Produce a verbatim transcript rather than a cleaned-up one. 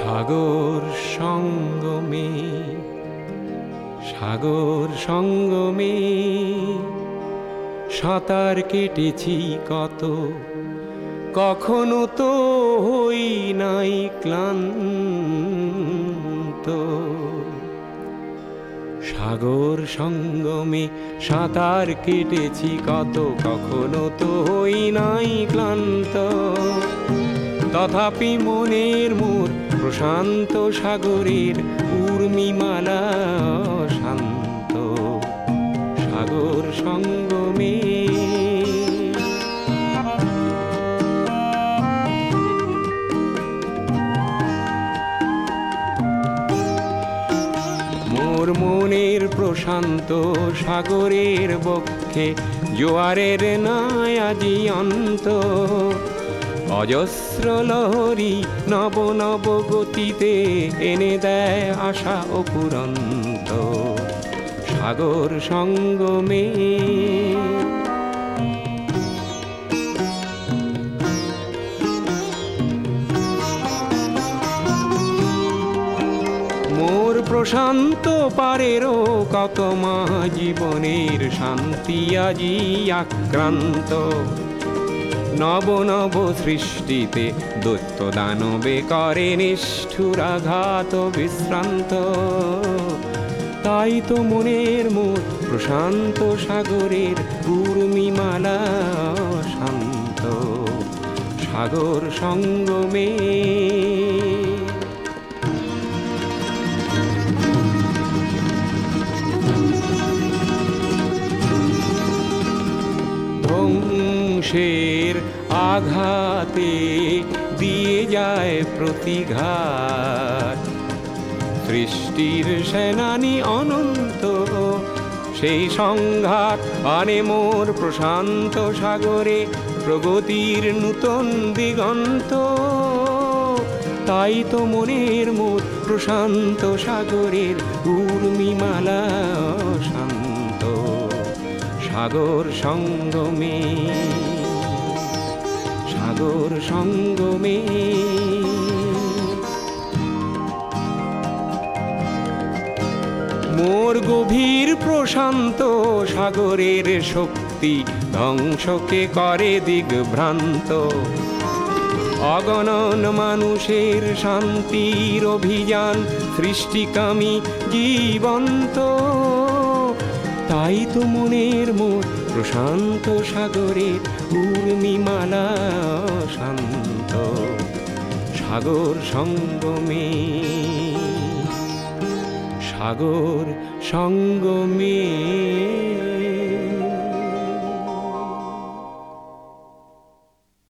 সাগর সঙ্গমে সাগর সঙ্গমে সাঁতার কেটেছি কত, কখনো তো হই নাই ক্লান্ত। সাগর সঙ্গমে সাঁতার কেটেছি কত, কখনো তো হই নাই ক্লান্ত। তথাপি মনের মোর প্রশান্ত সাগরের উর্মিমালা শান্ত। সাগর সঙ্গমে মোর মনের প্রশান্ত সাগরের বক্ষে জোয়ারের নাই আজি অন্ত। অজস্র লহরী নব নব গতিতে এনে দেয় আশা অপুরন্ত। সাগর সঙ্গমে মোর প্রশান্ত পারেরও কত মা জীবনের শান্তি আজি আক্রান্ত। নব নব সৃষ্টিতে দৈত্য দানবে করে নিষ্ঠুরাঘাত বিশ্রান্ত। তাই তো মনের মোর প্রশান্ত সাগরের উর্মিমালা শান্ত। সাগর সঙ্গমে ধ্বংসের আঘাতে দিয়ে যায় প্রতিঘাত। সৃষ্টির সেনানি অনন্ত সেই সংঘাত আনে মোর প্রশান্ত সাগরে প্রগতির নূতন দিগন্ত। তাই তো মনের মোর প্রশান্ত সাগরের উর্মিমালা শান্ত। সাগর সঙ্গমে সাগর সঙ্গমে মোর গভীর প্রশান্ত সাগরের শক্তি ধ্বংসকে করে দিগ্ভ্রান্ত। অগণন মানুষের শান্তির অভিযান সৃষ্টিকামী জীবন্ত। তাই তো মনের মোর প্রশান্ত সাগরের উর্মিমালা শান্ত। সাগর সঙ্গমে সাগর সঙ্গমে।